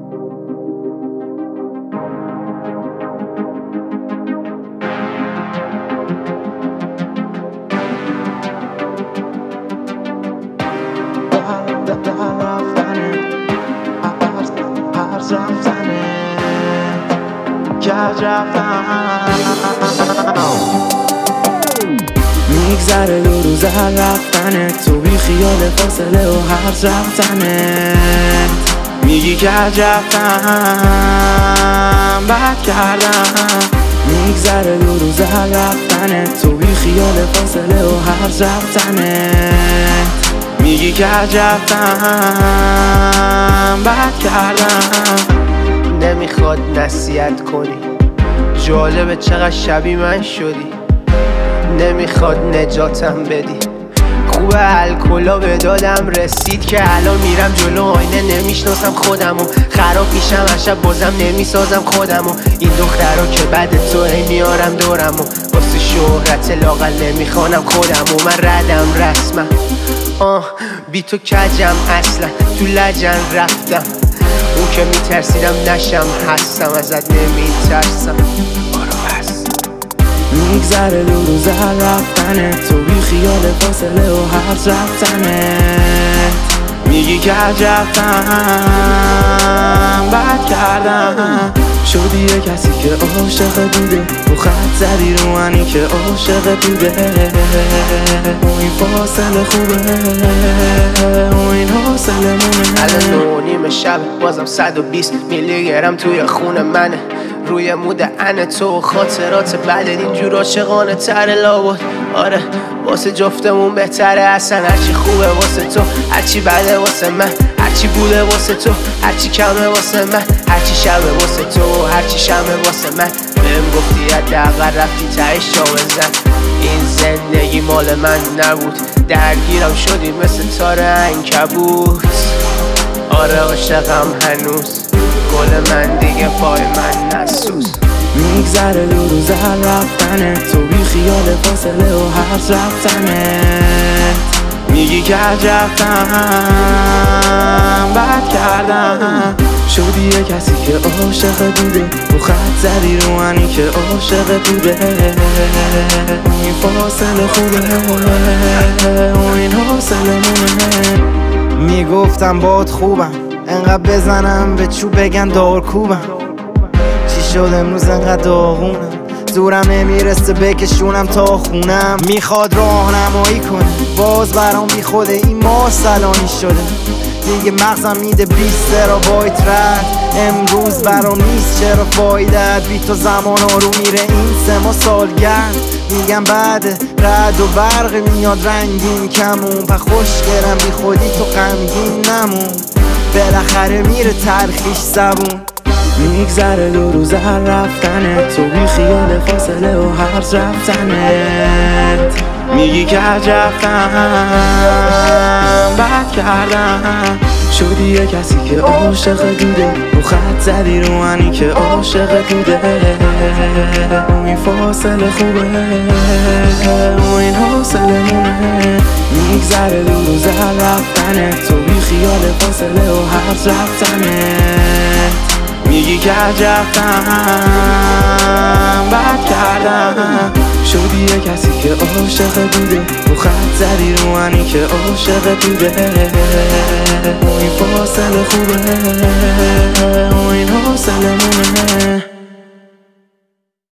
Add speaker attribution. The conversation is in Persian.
Speaker 1: میگذره 2 روز هر رفتنت، تو بی خیال فاصله و هر رفتنت. میگی که رفتم بد کردم. میگذره 2 روز هر رفتنت، تو بی خیال فاصله و هر رفتنت. میگی که رفتم بد کردم.
Speaker 2: نمیخواد نصیحت کنی، جالبه چقدر شبیه من شدی. نمیخواد نجاتم بدی، خوبه الکلا به دادم رسید که الان میرم جلو آینه نمیشناسم خودمو. خراب میشم هر شب بازم نمیسازم خودمو. این دخترها که بعد تو هی میارم دورمو، واسه شهرت لاغل نمیخوانم خودمو. من ردم رسمم بی تو کجم اصلا، تو لجن رفتم. اون که میترسیدم نشم هستم، ازت نمیترسم.
Speaker 1: میگذره 2 روز هر رفتنت، تو بی خیال فاصله و هر رفتنت. میگی که رفتم بد کردم. شدی یه کسی که عاشق بوده، تو خط زدی رو منی که عاشق بوده. و این فاصله خوبه و این حاصله مونه.
Speaker 2: الان 9:30 شب بازم 120 میلی گرم توی خون منه. روی مود انه تو خاطرات بعد اینجور عاشقانه تره لابد. آره واسه جفتمون بهتره اصلا. هرچی خوبه واسه تو، هرچی بده واسه من. هرچی بوده واسه تو، هرچی کمه واسه من. هرچی شبه واسه تو، هرچی شمه واسه من. بهم گفتی حداقل رفتی تهش جا بزن. این زندگی مال من نبود، درگیرم شدی مثل تار عنکبوت. آره عاشقم هنوز، گل من دیگه پای من نسوز.
Speaker 1: میگذره 2 روز هر رفتنت، تو بی خیال فاصله و هر رفتنت. میگی که رفتم بد کردم. شدی یه کسی که عاشق بوده، تو خط زدی رو منی که عاشق بوده. این فاصله خوبه و این حاصله مونه.
Speaker 3: میگفتم باد خوبم، انقدر بزنم به چوب بگن دارکوبم. چی شد امروز انقدر داغونم، زورم نمیرسه بکشونم تا خونم. میخواد راهنمایی کنه باز برام بی خوده، این ما سلانی شده دیگه. مغزم میده 20 ترابایت رد. امروز برام نیست چرا فایدت، بی تو زمان رو میره این 3 ماه سالگرد. میگم بعد رد و برق میاد رنگین کمون. پا خوشگرم بی خودی تو غمگین نمون، بالاخره میره تلخیش زبون.
Speaker 1: میگذره 2 روز هر رفتنت، تو بی خیال فاصله و هر رفتنت. میگی که رفتم بد کردم. شدی یه کسی که عاشق بوده، تو خط زدی رو منی که عاشق بوده. این فاصله خوبه و این حاصله مونه. میگذره 2 روز هر رفتنت، تو بی خیال فاصله و هر رفتنت. میگی که رفتم بد کردم. شدی یه کسی که عاشق بوده، تو خط زدی رو منی که عاشق بوده. این فاصله خوبه و این حاصله